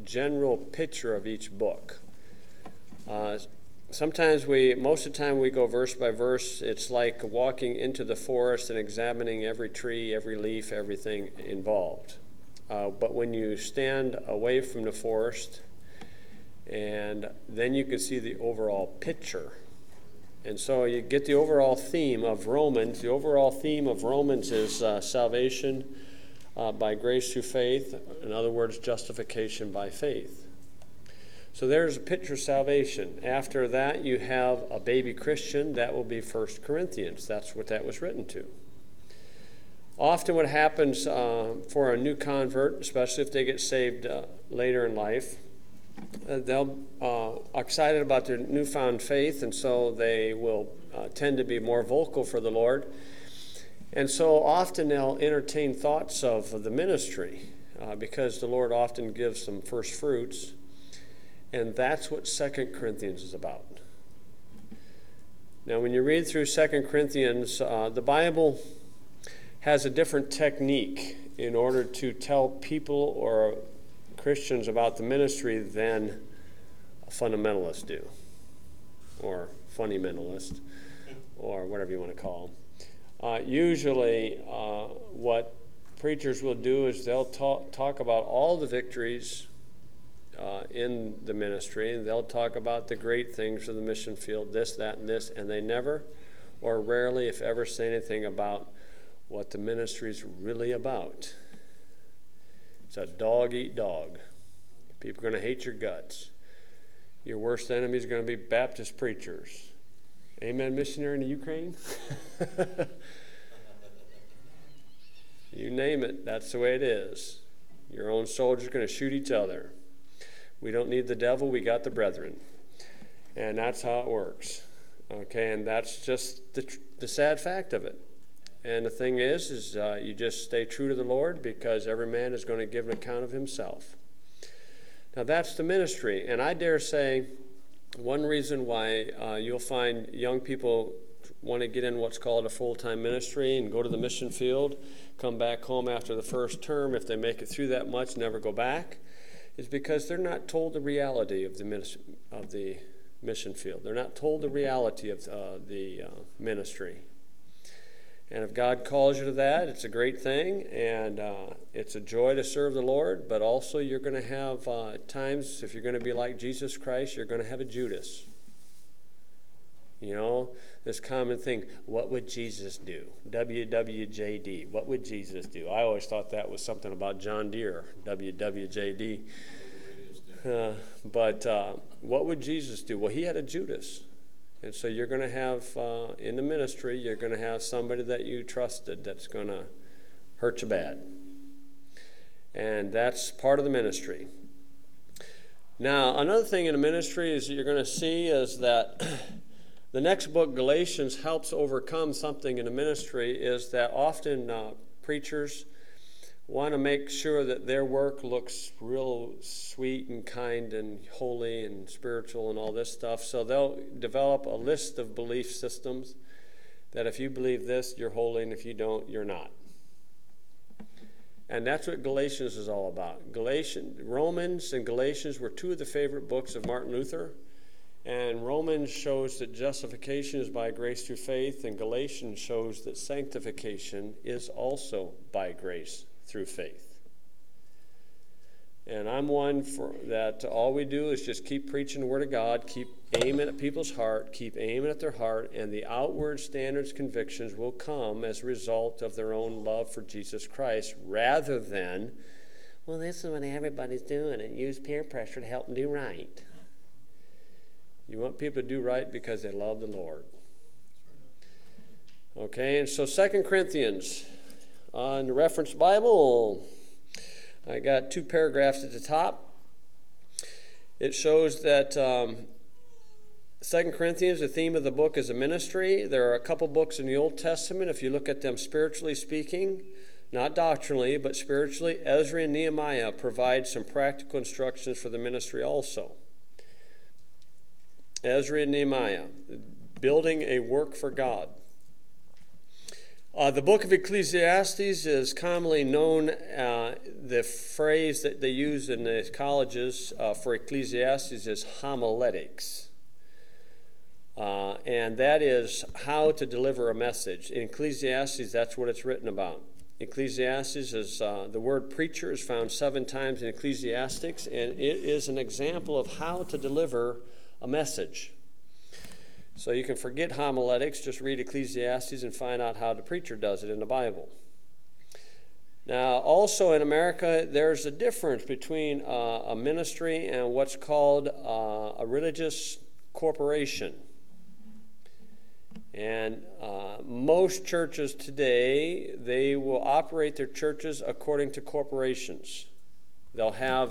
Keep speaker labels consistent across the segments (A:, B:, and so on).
A: general picture of each book. Most of the time we go verse by verse. It's like walking into the forest and examining every tree, every leaf, everything involved. But when you stand away from the forest, and then you can see the overall picture. And so you get the overall theme of Romans. The overall theme of Romans is salvation by grace through faith. In other words, justification by faith. So there's a picture of salvation. After that, you have a baby Christian. That will be 1 Corinthians. That's what that was written to. Often what happens for a new convert, especially if they get saved later in life, they'll excited about their newfound faith, and so they will tend to be more vocal for the Lord. And so often they'll entertain thoughts of the ministry because the Lord often gives them first fruits, and that's what 2 Corinthians is about. Now, when you read through 2 Corinthians, the Bible has a different technique in order to tell people or Christians about the ministry than fundamentalists do, or fundamentalist, or whatever you want to call them. Usually what preachers will do is they'll talk about all the victories in the ministry, and they'll talk about the great things of the mission field, this, that, and this, and they never or rarely, if ever, say anything about what the ministry is really about. It's a dog-eat-dog. People are going to hate your guts. Your worst enemy is going to be Baptist preachers. Amen, missionary in the Ukraine? You name it, that's the way it is. Your own soldiers are going to shoot each other. We don't need the devil, we got the brethren. And that's how it works. Okay, and that's just the sad fact of it. And the thing is you just stay true to the Lord, because every man is going to give an account of himself. Now that's the ministry. And I dare say one reason why you'll find young people want to get in what's called a full-time ministry and go to the mission field, come back home after the first term, if they make it through that much, never go back, is because they're not told the reality of the mission field. They're not told the reality of the ministry. And if God calls you to that, it's a great thing, and it's a joy to serve the Lord, but also you're going to have times, if you're going to be like Jesus Christ, you're going to have a Judas. You know, this common thing, what would Jesus do? WWJD, what would Jesus do? I always thought that was something about John Deere, WWJD. But what would Jesus do? Well, he had a Judas. And so you're going to have, in the ministry, you're going to have somebody that you trusted that's going to hurt you bad. And that's part of the ministry. Now, another thing in the ministry is you're going to see is that the next book, Galatians, helps overcome something in the ministry, is that often preachers want to make sure that their work looks real sweet and kind and holy and spiritual and all this stuff. So they'll develop a list of belief systems that if you believe this, you're holy, and if you don't, you're not. And that's what Galatians is all about. Romans and Galatians were two of the favorite books of Martin Luther. And Romans shows that justification is by grace through faith, and Galatians shows that sanctification is also by grace through faith. And I'm one for that. All we do is just keep preaching the Word of God, keep aiming at people's heart, keep aiming at their heart, and the outward standards, convictions will come as a result of their own love for Jesus Christ, rather than, well, this is what everybody's doing, and use peer pressure to help them do right. You want people to do right because they love the Lord. Okay, and so 2 Corinthians, on the reference Bible, I got 2 paragraphs at the top. It shows that 2 Corinthians, the theme of the book is a ministry. There are a couple books in the Old Testament, if you look at them spiritually speaking, not doctrinally, but spiritually, Ezra and Nehemiah provide some practical instructions for the ministry also. Ezra and Nehemiah, building a work for God. The book of Ecclesiastes is commonly known, the phrase that they use in the colleges for Ecclesiastes is homiletics. And that is how to deliver a message. In Ecclesiastes, that's what it's written about. Ecclesiastes is, the word preacher is found 7 times in Ecclesiastics, and it is an example of how to deliver a message. So you can forget homiletics, just read Ecclesiastes and find out how the preacher does it in the Bible. Now, also in America, there's a difference between a ministry and what's called a religious corporation. And most churches today, they will operate their churches according to corporations. They'll have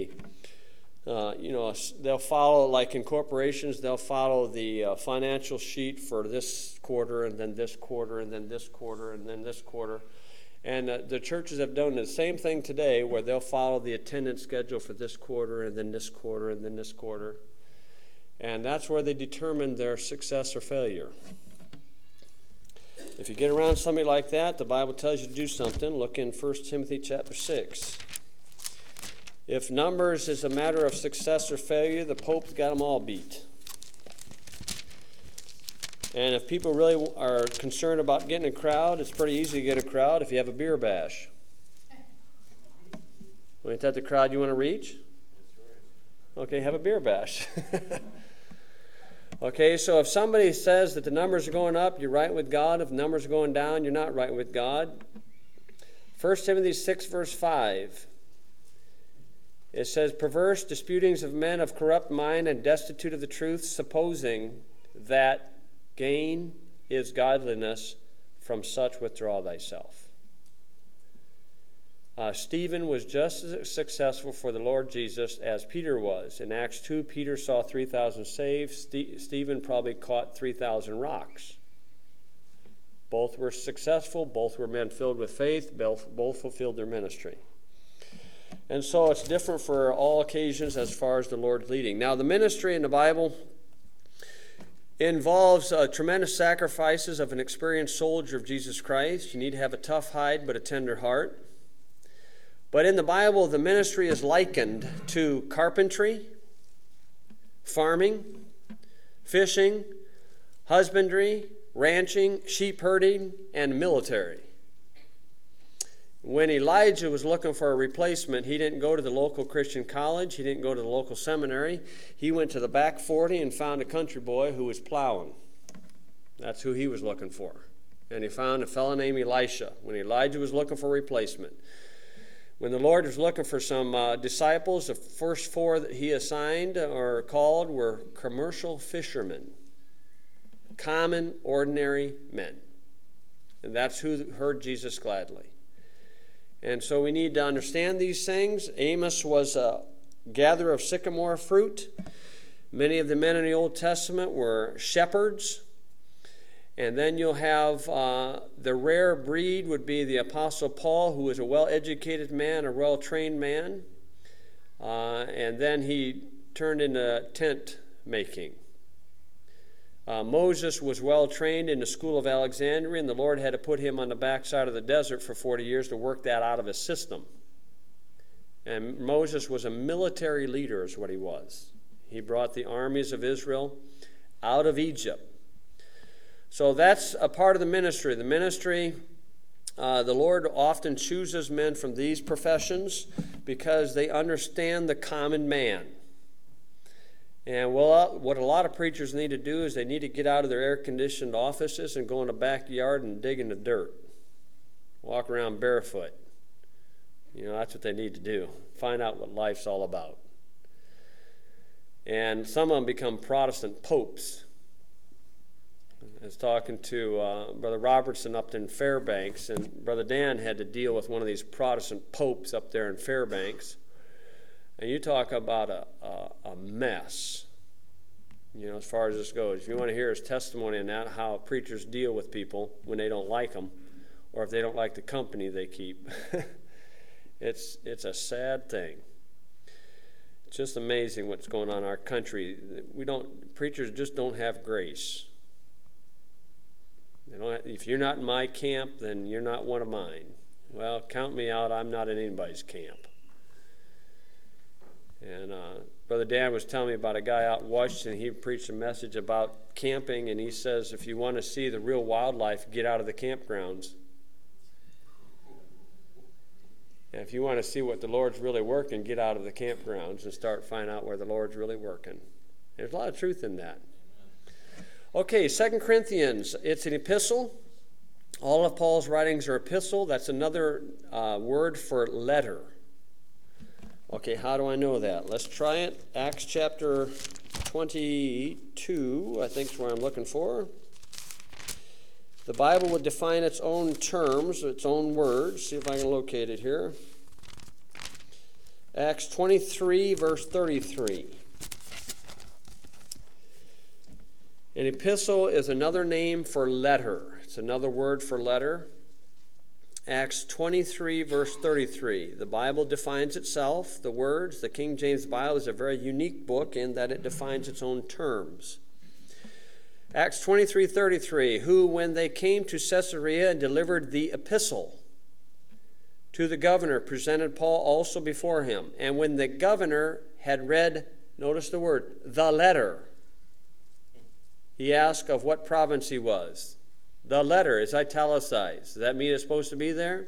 A: they'll follow, like in corporations, they'll follow the financial sheet for this quarter, and then this quarter, and then this quarter, and then this quarter. And the churches have done the same thing today, where they'll follow the attendance schedule for this quarter, and then this quarter, and then this quarter. And that's where they determine their success or failure. If you get around somebody like that, the Bible tells you to do something. Look in 1 Timothy chapter 6. If numbers is a matter of success or failure, the Pope's got them all beat. And if people really are concerned about getting a crowd, it's pretty easy to get a crowd if you have a beer bash. Ain't that the crowd you want to reach? Okay, have a beer bash. Okay, so if somebody says that the numbers are going up, you're right with God. If the numbers are going down, you're not right with God. 1 Timothy 6, verse 5. It says, perverse disputings of men of corrupt mind and destitute of the truth, supposing that gain is godliness, from such withdraw thyself. Stephen was just as successful for the Lord Jesus as Peter was. In Acts 2, Peter saw 3,000 saved. Stephen probably caught 3,000 rocks. Both were successful. Both were men filled with faith. Both fulfilled their ministry. And so it's different for all occasions as far as the Lord leading. Now, the ministry in the Bible involves tremendous sacrifices of an experienced soldier of Jesus Christ. You need to have a tough hide but a tender heart. But in the Bible, the ministry is likened to carpentry, farming, fishing, husbandry, ranching, sheep herding, and military. When Elijah was looking for a replacement, he didn't go to the local Christian college. He didn't go to the local seminary. He went to the back 40 and found a country boy who was plowing. That's who he was looking for. And he found a fellow named Elisha when Elijah was looking for a replacement. When the Lord was looking for some disciples, the first 4 that he assigned or called were commercial fishermen, common, ordinary men. And that's who heard Jesus gladly. And so we need to understand these things. Amos was a gatherer of sycamore fruit. Many of the men in the Old Testament were shepherds. And then you'll have the rare breed would be the Apostle Paul, who was a well-educated man, a well-trained man. And then he turned into tent making. Moses was well trained in the school of Alexandria, and the Lord had to put him on the backside of the desert for 40 years to work that out of his system. And Moses was a military leader is what he was. He brought the armies of Israel out of Egypt. So that's a part of the ministry. The ministry, the Lord often chooses men from these professions because they understand the common man. And what a lot of preachers need to do is they need to get out of their air-conditioned offices and go in the backyard and dig in the dirt. Walk around barefoot. That's what they need to do. Find out what life's all about. And some of them become Protestant popes. I was talking to Brother Robertson up in Fairbanks, and Brother Dan had to deal with one of these Protestant popes up there in Fairbanks. And you talk about a mess, as far as this goes. If you want to hear his testimony on that, how preachers deal with people when they don't like them, or if they don't like the company they keep, it's a sad thing. It's just amazing what's going on in our country. Preachers just don't have grace. If you're not in my camp, then you're not one of mine. Well, count me out. I'm not in anybody's camp. And Brother Dan was telling me about a guy out in Washington. He preached a message about camping, and he says if you want to see the real wildlife, get out of the campgrounds. And if you want to see what the Lord's really working, get out of the campgrounds and start finding out where the Lord's really working. There's a lot of truth in that. Okay, 2 Corinthians, it's an epistle. All of Paul's writings are epistle. That's another word for letter. Okay, how do I know that? Let's try it. Acts chapter 22, I think is where I'm looking for. The Bible would define its own terms, its own words. See if I can locate it here. Acts 23, verse 33. An epistle is another name for letter. It's another word for letter. Acts 23, verse 33. The Bible defines itself, the words. The King James Bible is a very unique book in that it defines its own terms. Acts 23:33, who, when they came to Caesarea and delivered the epistle to the governor, presented Paul also before him. And when the governor had read, notice the word, the letter, he asked of what province he was. The letter is italicized. Does that mean it's supposed to be there?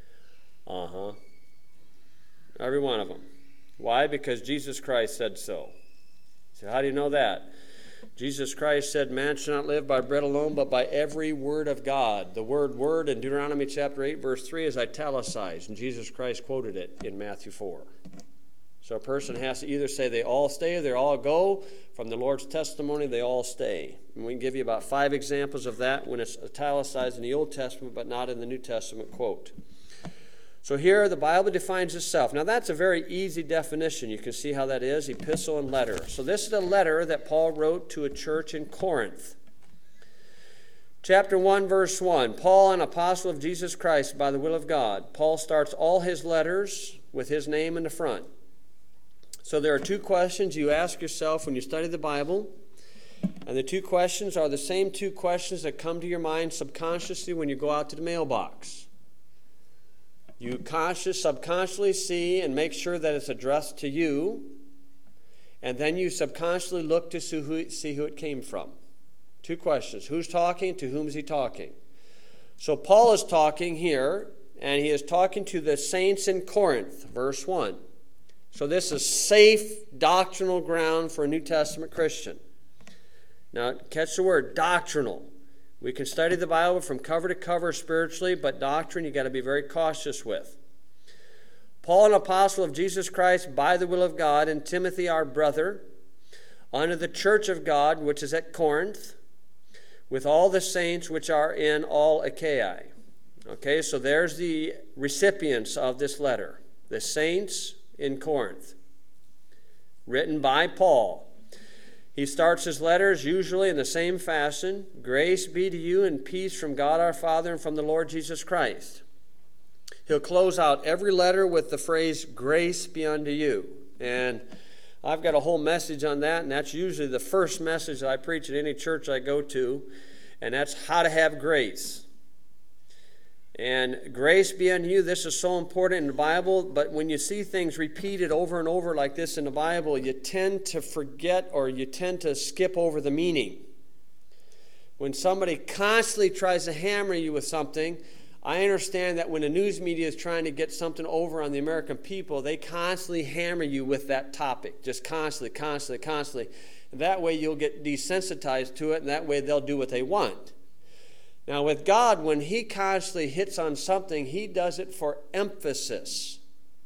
A: Every one of them. Why? Because Jesus Christ said so. So how do you know that? Jesus Christ said, man shall not live by bread alone, but by every word of God. The word in Deuteronomy chapter 8, verse 3 is italicized, and Jesus Christ quoted it in Matthew 4. So a person has to either say they all stay or they all go. From the Lord's testimony, they all stay. And we can give you about 5 examples of that when it's italicized in the Old Testament, but not in the New Testament quote. So here the Bible defines itself. Now that's a very easy definition. You can see how that is, epistle and letter. So this is a letter that Paul wrote to a church in Corinth. Chapter 1, verse 1. Paul, an apostle of Jesus Christ by the will of God. Paul starts all his letters with his name in the front. So there are 2 questions you ask yourself when you study the Bible. And the 2 questions are the same 2 questions that come to your mind subconsciously when you go out to the mailbox. You subconsciously see and make sure that it's addressed to you, and then you subconsciously look to see who it came from. 2 questions. Who's talking? To whom is he talking? So Paul is talking here, and he is talking to the saints in Corinth, verse 1. So this is safe doctrinal ground for a New Testament Christian. Now, catch the word, doctrinal. We can study the Bible from cover to cover spiritually, but doctrine you got to be very cautious with. Paul, an apostle of Jesus Christ by the will of God, and Timothy, our brother, unto the church of God, which is at Corinth, with all the saints which are in all Achaia. Okay, so there's the recipients of this letter. The saints in Corinth. Written by Paul. He starts his letters usually in the same fashion. Grace be to you and peace from God our Father and from the Lord Jesus Christ. He'll close out every letter with the phrase, grace be unto you. And I've got a whole message on that, and that's usually the first message that I preach at any church I go to, and that's how to have grace. And grace be unto you, this is so important in the Bible, but when you see things repeated over and over like this in the Bible, you tend to forget or you tend to skip over the meaning. When somebody constantly tries to hammer you with something, I understand that when the news media is trying to get something over on the American people, they constantly hammer you with that topic, just constantly. And that way you'll get desensitized to it, and that way they'll do what they want. Now, with God, when he constantly hits on something, he does it for emphasis.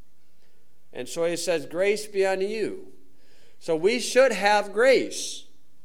A: And so he says, grace be unto you. So we should have grace.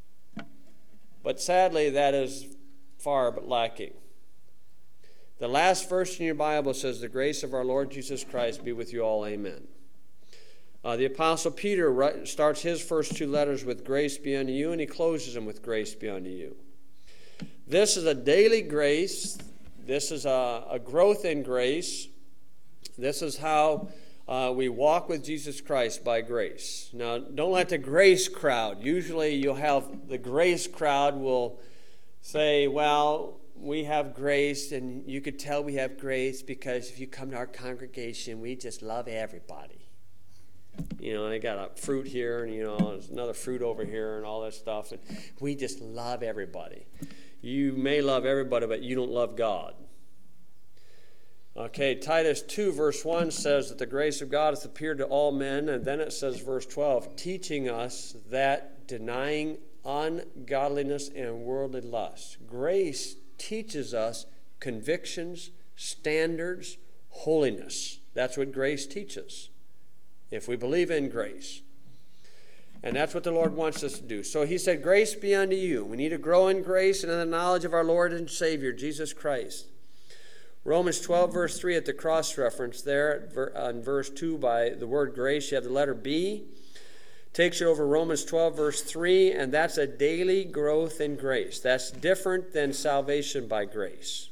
A: But sadly, that is far but lacking. The last verse in your Bible says, the grace of our Lord Jesus Christ be with you all. Amen. The Apostle Peter starts his first 2 letters with grace be unto you, and he closes them with grace be unto you. This is a daily grace. This is a growth in grace. This is how we walk with Jesus Christ by grace. Now, don't let the grace crowd. Usually you'll have the grace crowd will say, well,
B: we have grace, and you could tell we have grace because if you come to our congregation, we just love everybody. You know, they got a fruit here, and, you know, there's another fruit over here and all that stuff. And we just love everybody. You may love everybody, but you don't love God. Okay, Titus 2, verse 1 says that the grace of God hath appeared to all men. And then it says, verse 12, teaching us that denying ungodliness and worldly lust. Grace teaches us convictions, standards, holiness. That's what grace teaches, if we believe in grace. And that's what the Lord wants us to do. So he said, grace be unto you. We need to grow in grace and in the knowledge of our Lord and Savior, Jesus Christ. Romans 12, verse 3 at the cross reference there, on verse 2 by the word grace, you have the letter B. Takes you over Romans 12, verse 3, and that's a daily growth in grace. That's different than salvation by grace.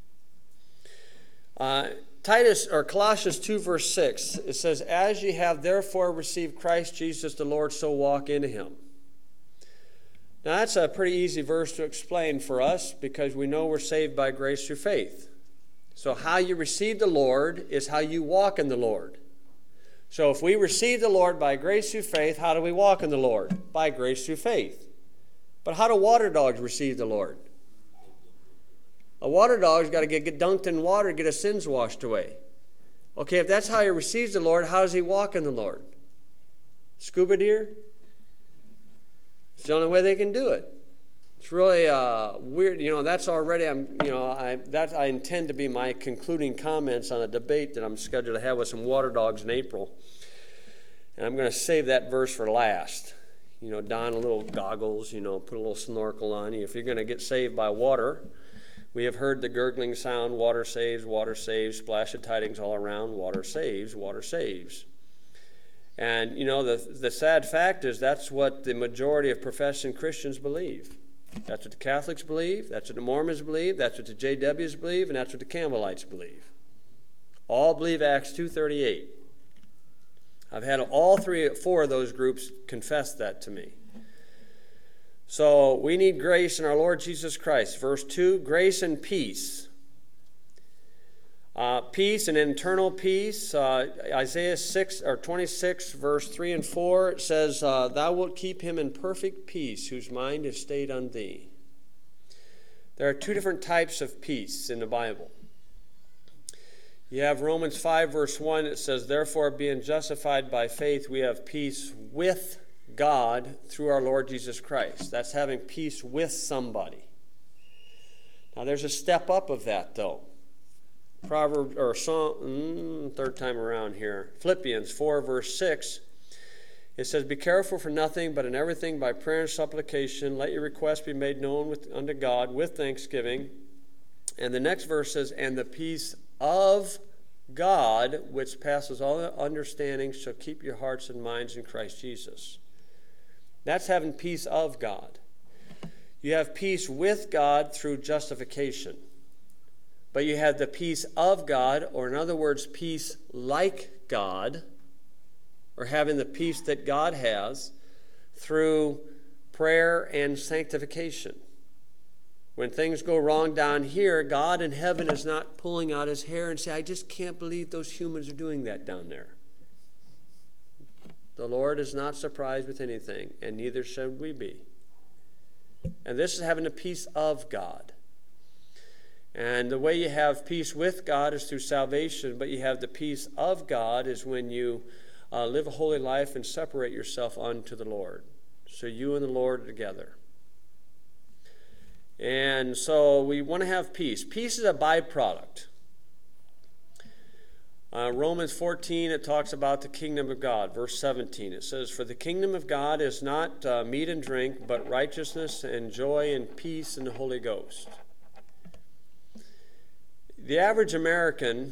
B: Colossians 2, verse 6, it says, as ye have therefore received Christ Jesus the Lord, so walk in him. Now that's a pretty easy verse to explain for us because we know we're saved by grace through faith. So how you receive the Lord is how you walk in the Lord. So if we receive the Lord by grace through faith, how do we walk in the Lord? By grace through faith. But how do water dogs receive the Lord? A water dog's got to get dunked in water to get his sins washed away. Okay, if that's how he receives the Lord, how does he walk in the Lord? Scuba deer? It's the only way they can do it. It's really weird. You know, that's already, I intend to be my concluding comments on a debate that I'm scheduled to have with some water dogs in April. And I'm going to save that verse for last. You know, don a little goggles, you know, put a little snorkel on you. If you're going to get saved by water, we have heard the gurgling sound, water saves, splash of tidings all around, water saves, water saves. And, you know, the sad fact is that's what the majority of professing Christians believe. That's what the Catholics believe, that's what the Mormons believe, that's what the JWs believe, and that's what the Campbellites believe. All believe Acts 2:38. I've had all four of those groups confess that to me. So we need grace in our Lord Jesus Christ. Verse 2, grace and peace. Peace and internal peace. Isaiah 26, verse 3 and 4, it says, thou wilt keep him in perfect peace, whose mind is stayed on thee. There are two different types of peace in the Bible. You have Romans 5, verse 1, it says, therefore, being justified by faith, we have peace with God through our Lord Jesus Christ. That's having peace with somebody. Now, there's a step up of that, though. Third time around here. Philippians 4, verse 6, it says, be careful for nothing, but in everything by prayer and supplication, let your requests be made known unto God with thanksgiving. And the next verse says, and the peace of God, which passes all understanding, shall keep your hearts and minds in Christ Jesus. That's having peace of God. You have peace with God through justification. But you have the peace of God, or in other words, peace like God, or having the peace that God has through prayer and sanctification. When things go wrong down here, God in heaven is not pulling out his hair and saying, I just can't believe those humans are doing that down there. The Lord is not surprised with anything, and neither should we be. And this is having the peace of God. And the way you have peace with God is through salvation, but you have the peace of God is when you live a holy life and separate yourself unto the Lord. So you and the Lord are together. And so we want to have peace. Peace is a byproduct. Romans 14, it talks about the kingdom of God. Verse 17, it says, for the kingdom of God is not meat and drink, but righteousness and joy and peace in the Holy Ghost. The average American,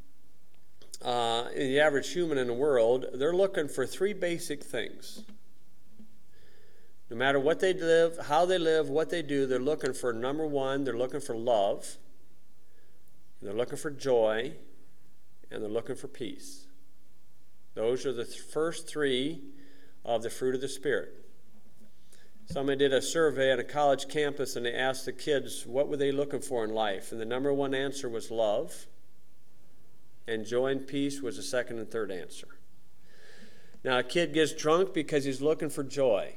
B: the average human in the world, they're looking for three basic things. No matter what they live, how they live, what they do, they're looking for, number one, they're looking for love, they're looking for joy, and they're looking for peace. Those are the first three of the fruit of the Spirit. Somebody did a survey on a college campus, and they asked the kids what were they looking for in life, and the number one answer was love, and joy and peace was the second and third answer. Now, a kid gets drunk because he's looking for joy.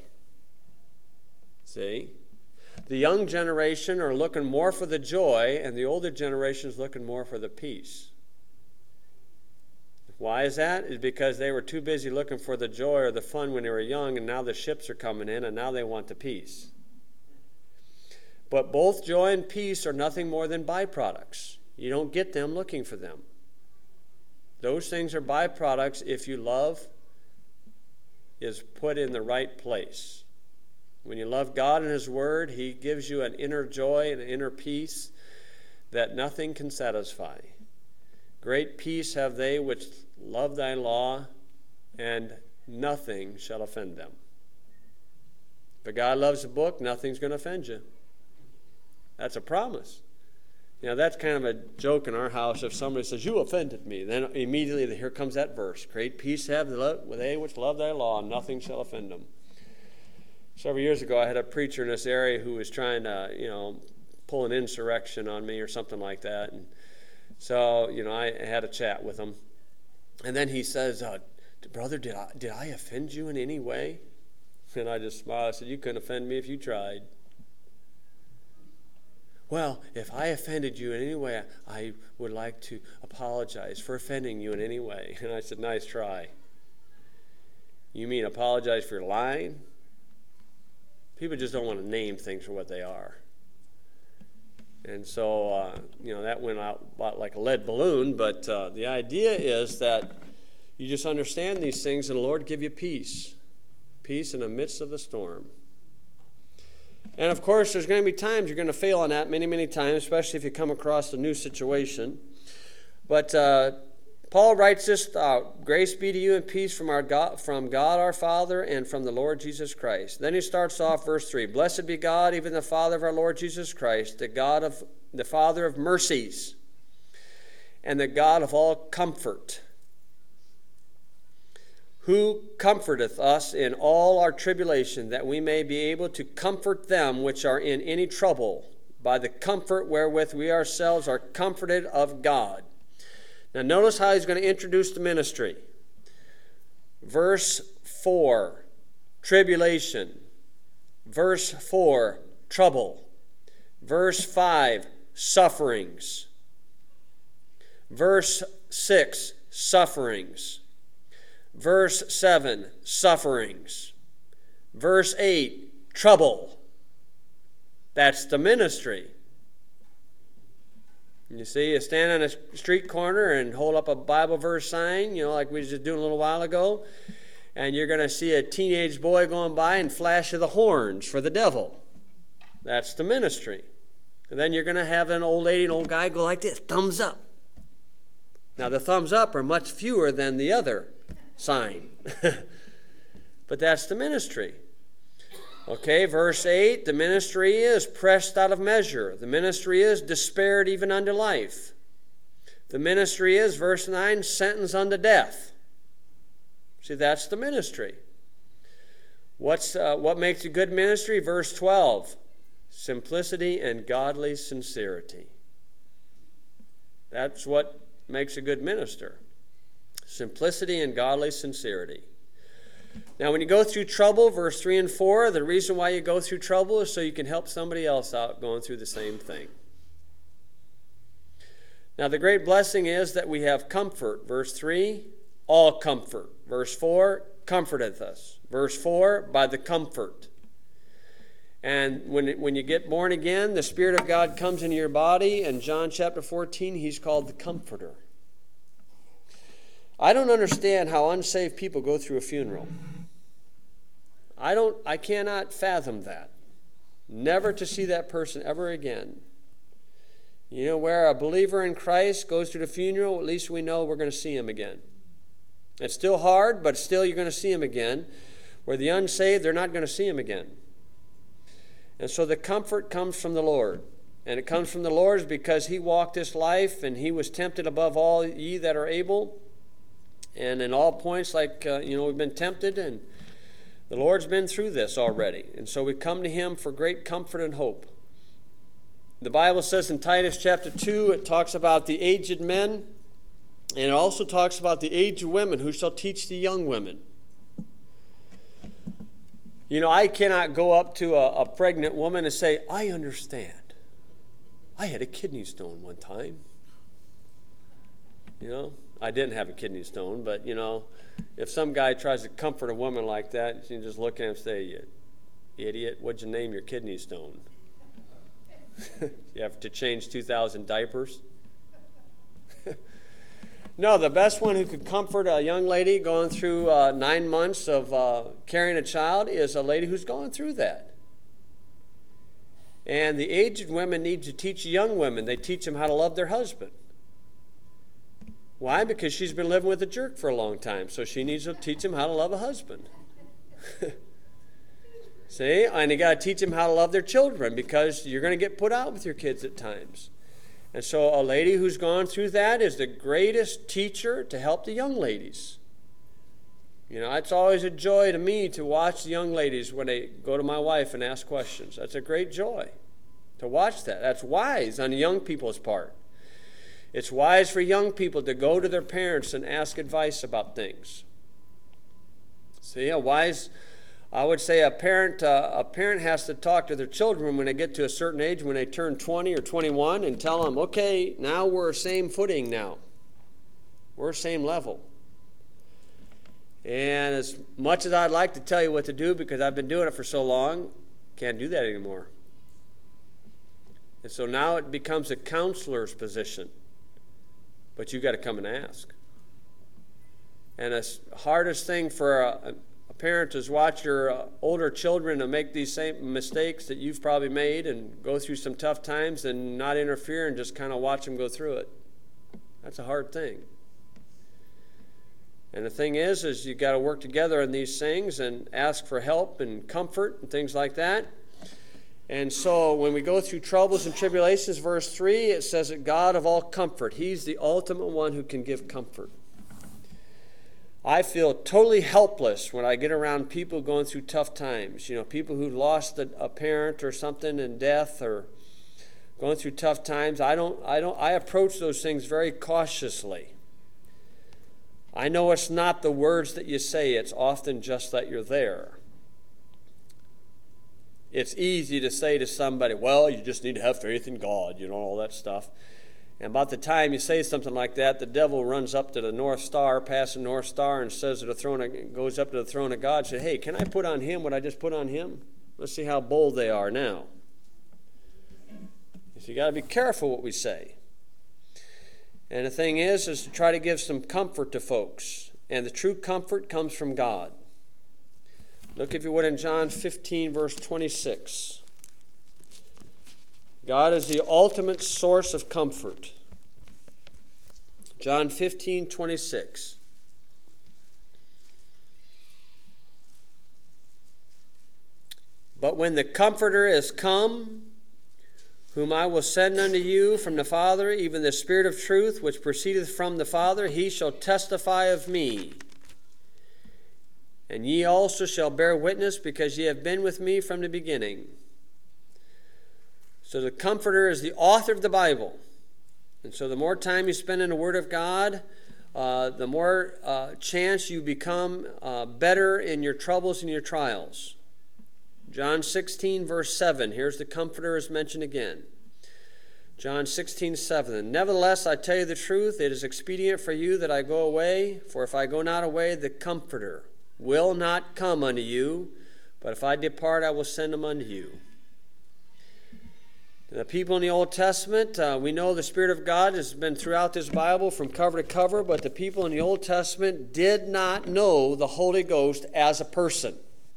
B: See? The young generation are looking more for the joy, and the older generation is looking more for the peace. Why is that? It's because they were too busy looking for the joy or the fun when they were young, and now the ships are coming in, and now they want the peace. But both joy and peace are nothing more than byproducts. You don't get them looking for them. Those things are byproducts if you love is put in the right place. When you love God and His Word, He gives you an inner joy and an inner peace that nothing can satisfy. Great peace have they which love thy law, and nothing shall offend them. If a guy loves a book, nothing's going to offend you. That's a promise. You know, that's kind of a joke in our house. If somebody says, you offended me, then immediately here comes that verse. Great peace have they which love thy law, and nothing shall offend them. Several years ago, I had a preacher in this area who was trying to, pull an insurrection on me or something like that. And so, I had a chat with him. And then he says, brother, did I offend you in any way? And I just smiled. I said, you couldn't offend me if you tried. Well, if I offended you in any way, I would like to apologize for offending you in any way. And I said, nice try. You mean apologize for lying? People just don't want to name things for what they are. And so, that went out about like a lead balloon, but the idea is that you just understand these things and the Lord give you peace. Peace in the midst of the storm. And of course, there's going to be times you're going to fail on that many, many times, especially if you come across a new situation. But Paul writes this out, grace be to you and peace from God our Father and from the Lord Jesus Christ. Then he starts off verse 3, blessed be God, even the Father of our Lord Jesus Christ, the Father of mercies, and the God of all comfort, who comforteth us in all our tribulation, that we may be able to comfort them which are in any trouble, by the comfort wherewith we ourselves are comforted of God. Now notice how he's going to introduce the ministry. Verse 4, tribulation. Verse 4, trouble. Verse 5, sufferings. Verse 6, sufferings. Verse 7, sufferings. Verse 8, trouble. That's the ministry. You see, you stand on a street corner and hold up a Bible verse sign, like we were just doing a little while ago, and you're going to see a teenage boy going by and flash of the horns for the devil. That's the ministry. And then you're going to have an old lady and old guy go like this, thumbs up. Now, the thumbs up are much fewer than the other sign. But that's the ministry. Okay, verse 8, the ministry is pressed out of measure. The ministry is despaired even unto life. The ministry is, verse 9, sentenced unto death. See, that's the ministry. What makes a good ministry? Verse 12, simplicity and godly sincerity. That's what makes a good minister. Simplicity and godly sincerity. Now, when you go through trouble, verse 3 and 4, the reason why you go through trouble is so you can help somebody else out going through the same thing. Now, the great blessing is that we have comfort. Verse 3, all comfort. Verse 4, comforteth us. Verse 4, by the comfort. And when you get born again, the Spirit of God comes into your body. In John chapter 14, he's called the Comforter. I don't understand how unsaved people go through a funeral. I cannot fathom that. Never to see that person ever again. Where a believer in Christ goes to the funeral, at least we know we're going to see him again. It's still hard, but still you're going to see him again. Where the unsaved, they're not going to see him again. And so the comfort comes from the Lord. And it comes from the Lord because he walked this life and he was tempted above all ye that are able. And in all points, we've been tempted, The Lord's been through this already, and so we come to him for great comfort and hope. The Bible says in Titus chapter 2, it talks about the aged men, and it also talks about the aged women who shall teach the young women. You know, I cannot go up to a pregnant woman and say, I understand. I had a kidney stone one time. You know, I didn't have a kidney stone, but, you know, if some guy tries to comfort a woman like that, you can just look at him and say, you idiot, what'd you name your kidney stone? You have to change 2,000 diapers? No, the best one who could comfort a young lady going through 9 months of carrying a child is a lady who's going through that. And the aged women need to teach young women. They teach them how to love their husband. Why? Because she's been living with a jerk for a long time, so she needs to teach him how to love a husband. See? And you got to teach them how to love their children, because you're going to get put out with your kids at times. And so a lady who's gone through that is the greatest teacher to help the young ladies. You know, it's always a joy to me to watch the young ladies when they go to my wife and ask questions. That's a great joy to watch that. That's wise on the young people's part. It's wise for young people to go to their parents and ask advice about things. See, I would say a parent has to talk to their children when they get to a certain age, when they turn 20 or 21, and tell them, okay, now we're same footing now. We're same level. And as much as I'd like to tell you what to do, because I've been doing it for so long, can't do that anymore. And so now it becomes a counselor's position. But you've got to come and ask. And the hardest thing for a parent is watch your older children to make these same mistakes that you've probably made and go through some tough times and not interfere and just kind of watch them go through it. That's a hard thing. And the thing is you've got to work together on these things and ask for help and comfort and things like that. And so when we go through troubles and tribulations, verse 3, it says that God of all comfort, he's the ultimate one who can give comfort. I feel totally helpless when I get around people going through tough times. You know, people who lost a parent or something in death or going through tough times. I approach those things very cautiously. I know it's not the words that you say, it's often just that you're there. It's easy to say to somebody, well, you just need to have faith in God, you know, all that stuff. And about the time you say something like that, the devil runs up to the North Star, past the North Star, and says to the throne, goes up to the throne of God and says, hey, can I put on him what I just put on him? Let's see how bold they are now. So you got to be careful what we say. And the thing is to try to give some comfort to folks. And the true comfort comes from God. Look, if you would, in John 15, verse 26. God is the ultimate source of comfort. John 15, 26. But when the Comforter is come, whom I will send unto you from the Father, even the Spirit of truth, which proceedeth from the Father, he shall testify of me. And ye also shall bear witness, because ye have been with me from the beginning. So the Comforter is the author of the Bible. And so the more time you spend in the Word of God, the more chance you become better in your troubles and your trials. John 16, verse 7. Here's the Comforter is mentioned again. John 16, 7. Nevertheless, I tell you the truth, it is expedient for you that I go away. For if I go not away, the Comforter will not come unto you, but if I depart, I will send him unto you. The people in the Old Testament, we know the Spirit of God has been throughout this Bible from cover to cover, but the people in the Old Testament did not know the Holy Ghost as a person.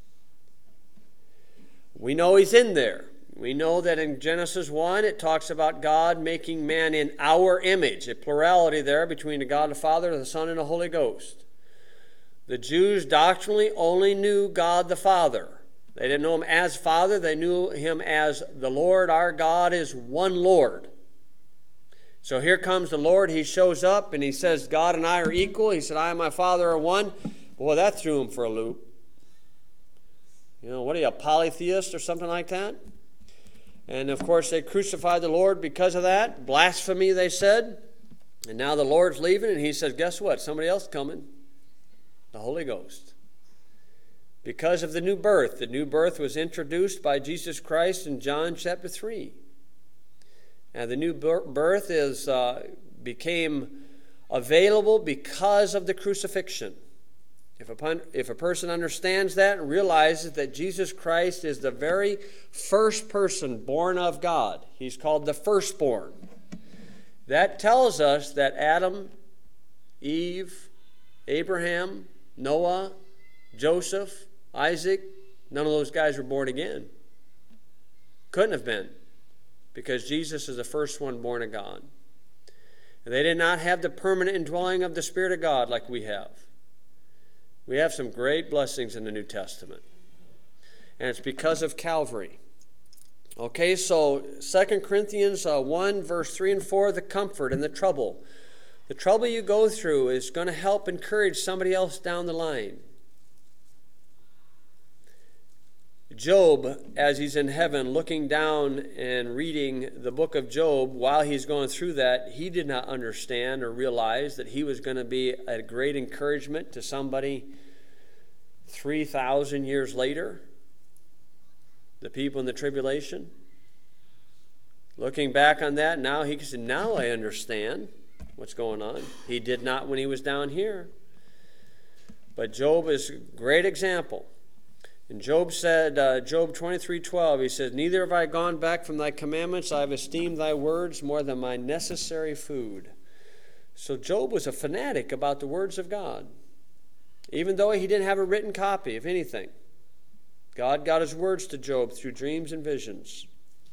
B: We know he's in there. We know that in Genesis 1, it talks about God making man in our image, a plurality there between the God the Father, the Son, and the Holy Ghost. The Jews doctrinally only knew God the Father. They didn't know him as Father. They knew him as the Lord. Our God is one Lord. So here comes the Lord. He shows up and he says, God and I are equal. He said, I and my Father are one. Boy, that threw him for a loop. What are you, a polytheist or something like that? And of course they crucified the Lord because of that. Blasphemy, they said. And now the Lord's leaving, and he says, guess what? Somebody else coming. The Holy Ghost. Because of the new birth. The new birth was introduced by Jesus Christ in John chapter 3. And the new birth became available because of the crucifixion. If a person understands that and realizes that Jesus Christ is the very first person born of God, he's called the firstborn. That tells us that Adam, Eve, Abraham, Noah, Joseph, Isaac, none of those guys were born again. Couldn't have been, because Jesus is the first one born of God. And they did not have the permanent indwelling of the Spirit of God like we have. We have some great blessings in the New Testament. And it's because of Calvary. Okay, so 2 Corinthians 1, verse 3 and 4, the comfort and the trouble. The trouble you go through is going to help encourage somebody else down the line. Job, as he's in heaven, looking down and reading the book of Job, while he's going through that, he did not understand or realize that he was going to be a great encouragement to somebody 3,000 years later, the people in the tribulation. Looking back on that, now he can say, now I understand what's going on. He did not when he was down here. But Job is a great example. And Job said, Job 23:12, he says, neither have I gone back from thy commandments. I have esteemed thy words more than my necessary food. So Job was a fanatic about the words of God, even though he didn't have a written copy of anything. God got his words to Job through dreams and visions.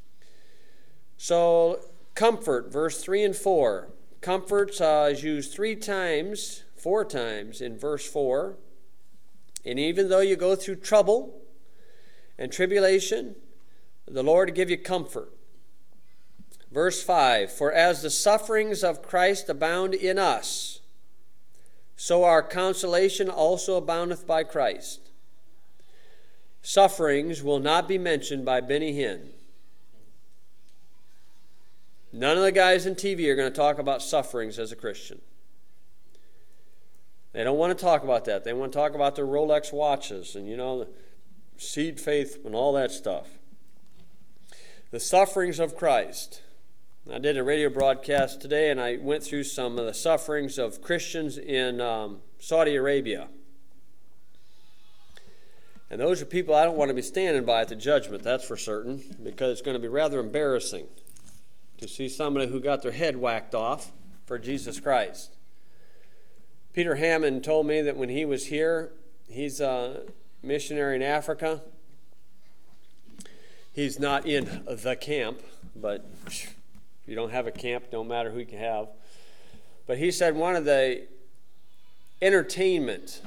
B: So comfort, verse 3 and 4. Comfort is used 4 times in verse 4. And even though you go through trouble and tribulation, the Lord will give you comfort. Verse 5, for as the sufferings of Christ abound in us, so our consolation also aboundeth by Christ. Sufferings will not be mentioned by Benny Hinn. None of the guys on TV are going to talk about sufferings as a Christian. They don't want to talk about that. They want to talk about their Rolex watches and, the seed faith and all that stuff. The sufferings of Christ. I did a radio broadcast today, and I went through some of the sufferings of Christians in Saudi Arabia. And those are people I don't want to be standing by at the judgment, that's for certain, because it's going to be rather embarrassing to see somebody who got their head whacked off for Jesus Christ. Peter Hammond told me that when he was here, he's a missionary in Africa. He's not in the camp, but if you don't have a camp, don't matter who you have. But he said one of the entertainment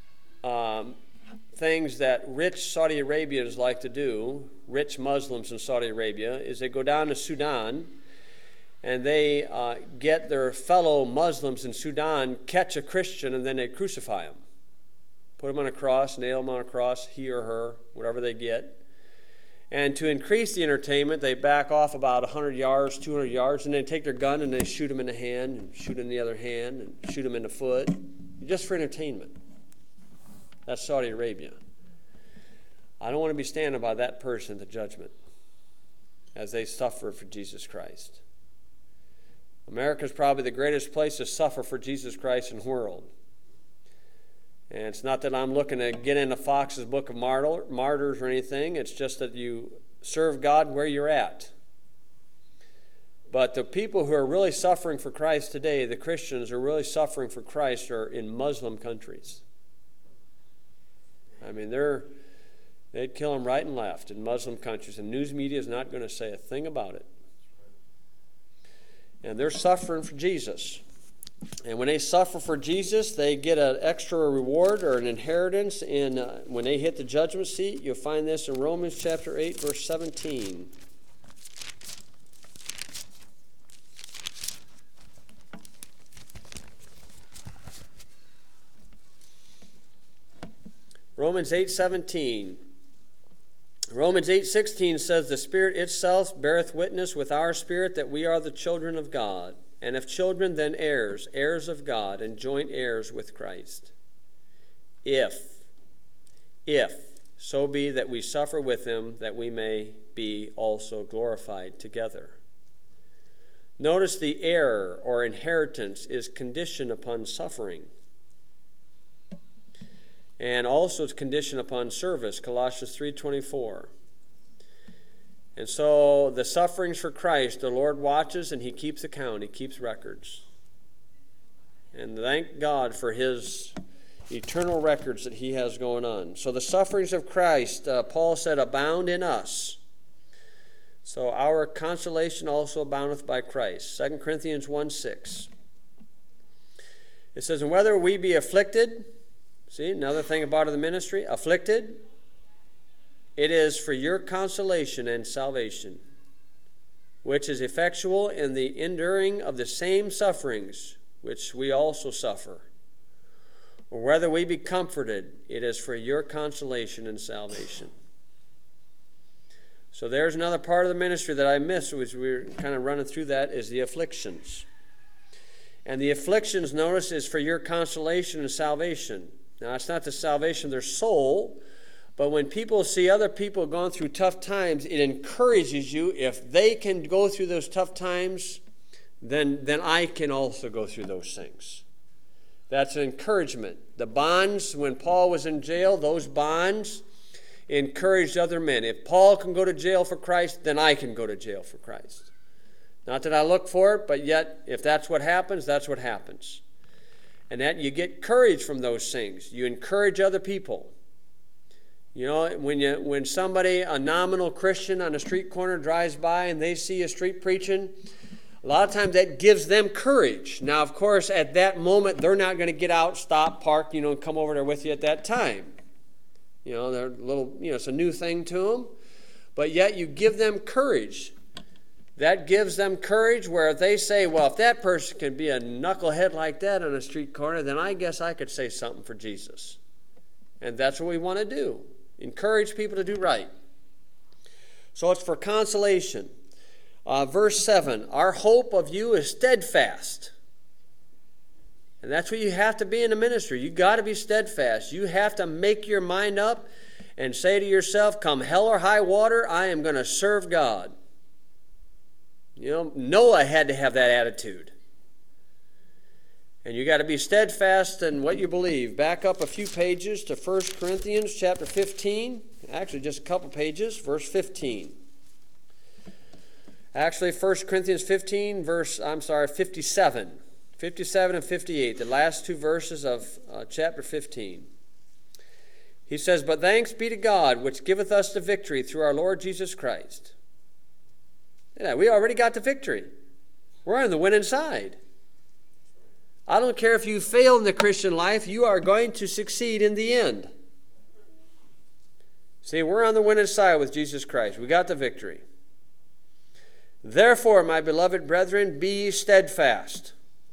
B: things that rich Saudi Arabians like to do, rich Muslims in Saudi Arabia, is they go down to Sudan and they get their fellow Muslims in Sudan, catch a Christian, and then they crucify him. Put him on a cross, nail him on a cross, he or her, whatever they get. And to increase the entertainment, they back off about 100 yards, 200 yards, and they take their gun and they shoot him in the hand, and shoot him in the other hand, and shoot him in the foot, just for entertainment. That's Saudi Arabia. I don't want to be standing by that person at the judgment as they suffer for Jesus Christ. America is probably the greatest place to suffer for Jesus Christ in the world. And it's not that I'm looking to get into Fox's Book of Martyrs or anything. It's just that you serve God where you're at. But the people who are really suffering for Christ today, the Christians who are really suffering for Christ, are in Muslim countries. I mean, they'd kill them right and left in Muslim countries, and news media is not going to say a thing about it. And they're suffering for Jesus. And when they suffer for Jesus, they get an extra reward or an inheritance. When they hit the judgment seat, you'll find this in Romans chapter 8, verse 17. Romans 8:17. Romans 8:16 says, the Spirit itself beareth witness with our spirit that we are the children of God. And if children, then heirs, heirs of God, and joint heirs with Christ. If so be that we suffer with him, that we may be also glorified together. Notice the heir or inheritance is conditioned upon suffering. And also it's conditioned upon service, Colossians 3:24. And so the sufferings for Christ, the Lord watches and he keeps account, he keeps records. And thank God for his eternal records that he has going on. So the sufferings of Christ, Paul said, abound in us. So our consolation also aboundeth by Christ. 2 Corinthians 1:6. It says, and whether we be afflicted, see, another thing about the ministry, afflicted, it is for your consolation and salvation, which is effectual in the enduring of the same sufferings which we also suffer. Or whether we be comforted, it is for your consolation and salvation. So there's another part of the ministry that I missed, which we're kind of running through that, is the afflictions. And the afflictions, notice, is for your consolation and salvation. Now, it's not the salvation of their soul, but when people see other people going through tough times, it encourages you. If they can go through those tough times, then I can also go through those things. That's an encouragement. The bonds, when Paul was in jail, those bonds encouraged other men. If Paul can go to jail for Christ, then I can go to jail for Christ. Not that I look for it, but yet if that's what happens, that's what happens. And that you get courage from those things. You encourage other people. You know, when somebody, a nominal Christian on a street corner drives by and they see a street preaching, a lot of times that gives them courage. Now, of course, at that moment, they're not going to get out, stop, park, and come over there with you at that time. They're a little, it's a new thing to them. But yet you give them courage. That gives them courage where if they say, well, if that person can be a knucklehead like that on a street corner, then I guess I could say something for Jesus. And that's what we want to do. Encourage people to do right. So it's for consolation. Verse 7, our hope of you is steadfast. And that's what you have to be in the ministry. You've got to be steadfast. You have to make your mind up and say to yourself, come hell or high water, I am going to serve God. Noah had to have that attitude. And you got to be steadfast in what you believe. Back up a few pages to 1 Corinthians chapter 15. Actually, just a couple pages, verse 15. Actually, 1 Corinthians 15, 57. 57 and 58, the last two verses of chapter 15. He says, but thanks be to God, which giveth us the victory through our Lord Jesus Christ. Yeah, we already got the victory. We're on the winning side. I don't care if you fail in the Christian life, you are going to succeed in the end. See, we're on the winning side with Jesus Christ. We got the victory. Therefore, my beloved brethren, be steadfast,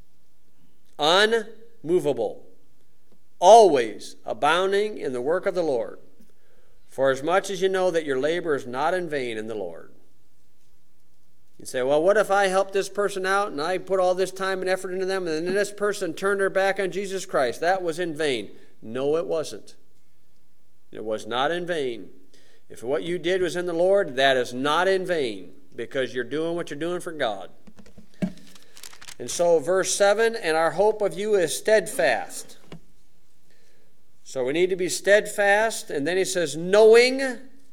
B: unmovable, always abounding in the work of the Lord, for as much as you know that your labor is not in vain in the Lord. You say, well, what if I help this person out and I put all this time and effort into them and then this person turned their back on Jesus Christ? That was in vain. No, it wasn't. It was not in vain. If what you did was in the Lord, that is not in vain because you're doing what you're doing for God. And so verse 7, and our hope of you is steadfast. So we need to be steadfast. And then he says, knowing.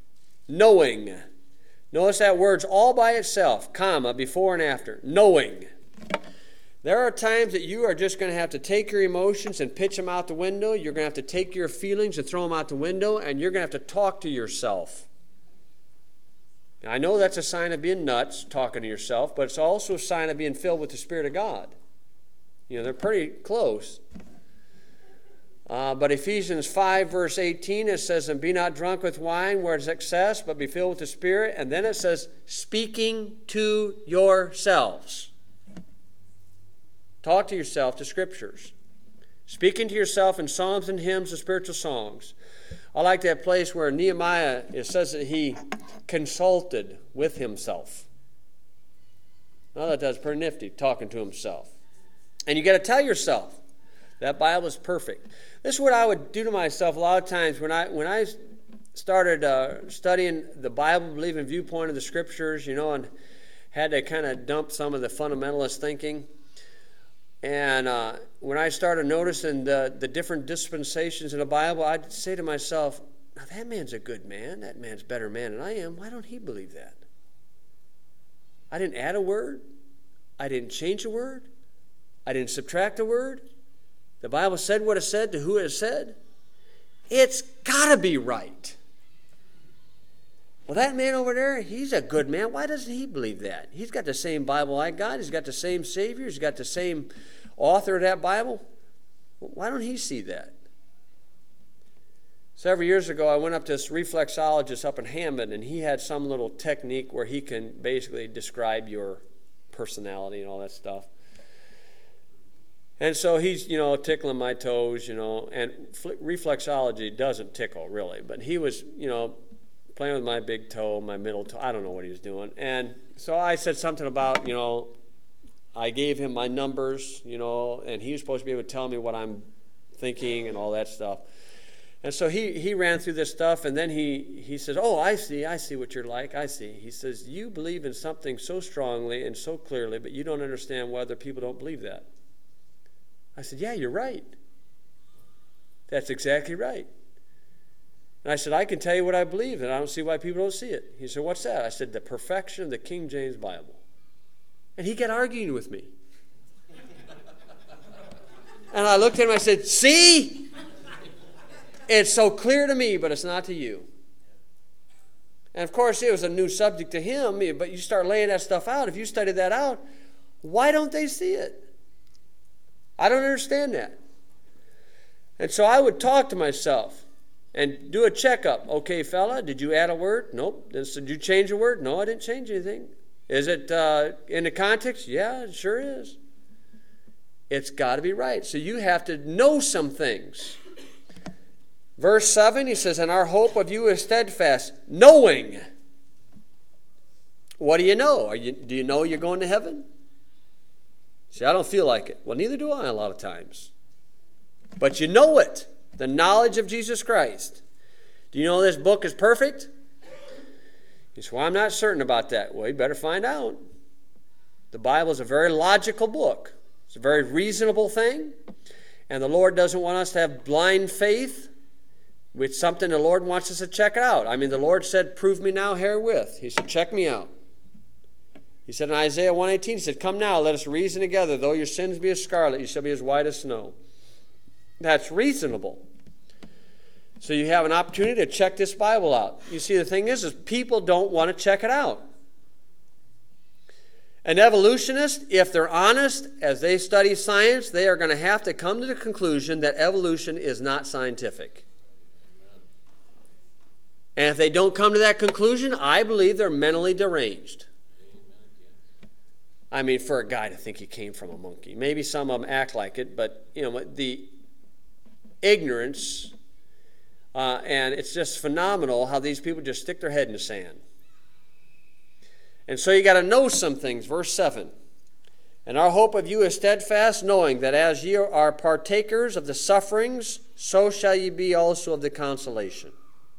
B: Notice that word's all by itself, comma, before and after. Knowing. There are times that you are just going to have to take your emotions and pitch them out the window. You're going to have to take your feelings and throw them out the window, and you're going to have to talk to yourself. Now, I know that's a sign of being nuts, talking to yourself, but it's also a sign of being filled with the Spirit of God. They're pretty close. But Ephesians 5, verse 18, it says, and be not drunk with wine where it's excess, but be filled with the Spirit. And then it says, speaking to yourselves. Talk to yourself, the Scriptures. Speaking to yourself in psalms and hymns and spiritual songs, I like that place where Nehemiah, it says that he consulted with himself. I thought that was pretty nifty, talking to himself. And you got to tell yourself, that Bible is perfect. This is what I would do to myself a lot of times when I started studying the Bible, believing viewpoint of the Scriptures, and had to kind of dump some of the fundamentalist thinking. And when I started noticing the different dispensations in the Bible, I'd say to myself, now that man's a good man. That man's a better man than I am. Why don't he believe that? I didn't add a word. I didn't change a word. I didn't subtract a word. The Bible said what it said to who it said. It's got to be right. Well, that man over there, he's a good man. Why doesn't he believe that? He's got the same Bible I got. He's got the same Savior. He's got the same author of that Bible. Why don't he see that? Several years ago, I went up to this reflexologist up in Hammond, and he had some little technique where he can basically describe your personality and all that stuff. And so he's, tickling my toes, and reflexology doesn't tickle, really. But he was, playing with my big toe, my middle toe. I don't know what he was doing. And so I said something about, I gave him my numbers, and he was supposed to be able to tell me what I'm thinking and all that stuff. And so he ran through this stuff, and then he says, oh, I see what you're like, I see. He says, you believe in something so strongly and so clearly, but you don't understand why other people don't believe that. I said, yeah, you're right. That's exactly right. And I said, I can tell you what I believe, and I don't see why people don't see it. He said, what's that? I said, the perfection of the King James Bible. And he got arguing with me. And I looked at him and I said, see? It's so clear to me, but it's not to you. And of course, it was a new subject to him, but you start laying that stuff out. If you study that out, why don't they see it? I don't understand that. And so I would talk to myself and do a checkup. Okay, fella, did you add a word? Nope. Did you change a word? No, I didn't change anything. Is it in the context? Yeah, it sure is. It's got to be right. So you have to know some things. Verse 7, he says, and our hope of you is steadfast, knowing. What do you know? Do you know you're going to heaven? See, I don't feel like it. Well, neither do I a lot of times. But you know it. The knowledge of Jesus Christ. Do you know this book is perfect? He said, well, I'm not certain about that. Well, you better find out. The Bible is a very logical book. It's a very reasonable thing. And the Lord doesn't want us to have blind faith with something. The Lord wants us to check it out. I mean, the Lord said, prove me now herewith. He said, check me out. He said in Isaiah 1:18, he said, come now, let us reason together. Though your sins be as scarlet, you shall be as white as snow. That's reasonable. So you have an opportunity to check this Bible out. You see, the thing is people don't want to check it out. An evolutionist, if they're honest, as they study science, they are going to have to come to the conclusion that evolution is not scientific. And if they don't come to that conclusion, I believe they're mentally deranged. I mean, for a guy to think he came from a monkey. Maybe some of them act like it, but, the ignorance, and it's just phenomenal how these people just stick their head in the sand. And so you got to know some things. Verse 7. And our hope of you is steadfast, knowing that as ye are partakers of the sufferings, so shall ye be also of the consolation.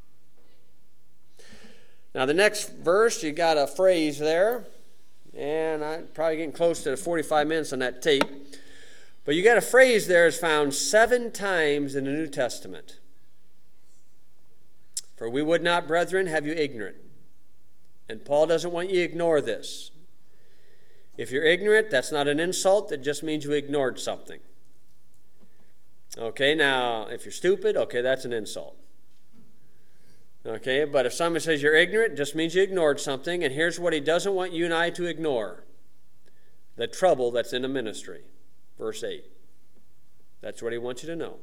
B: Now the next verse, you got a phrase there. And I'm probably getting close to the 45 minutes on that tape. But you got a phrase there is found 7 times in the New Testament. For we would not, brethren, have you ignorant. And Paul doesn't want you to ignore this. If you're ignorant, that's not an insult. That just means you ignored something. Okay, now, if you're stupid, okay, that's an insult. Okay, but if somebody says you're ignorant, it just means you ignored something. And here's what he doesn't want you and I to ignore. The trouble that's in the ministry. Verse 8. That's what he wants you to know.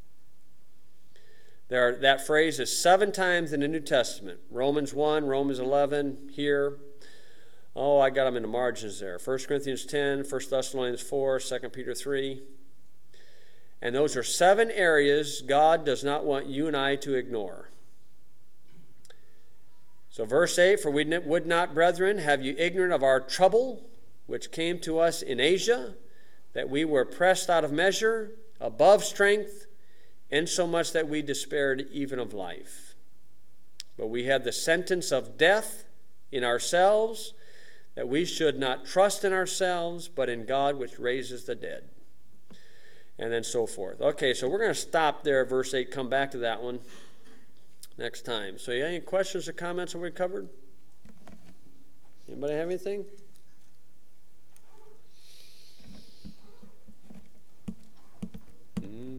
B: That phrase is 7 times in the New Testament. Romans 1, Romans 11, here. Oh, I got them in the margins there. 1 Corinthians 10, 1 Thessalonians 4, 2 Peter 3. And those are 7 areas God does not want you and I to ignore. So verse 8, for we would not, brethren, have you ignorant of our trouble, which came to us in Asia, that we were pressed out of measure, above strength, insomuch that we despaired even of life. But we had the sentence of death in ourselves, that we should not trust in ourselves, but in God which raises the dead. And then so forth. Okay, so we're going to stop there at verse 8, come back to that one next time. So you have any questions or comments that we covered? Anybody have anything?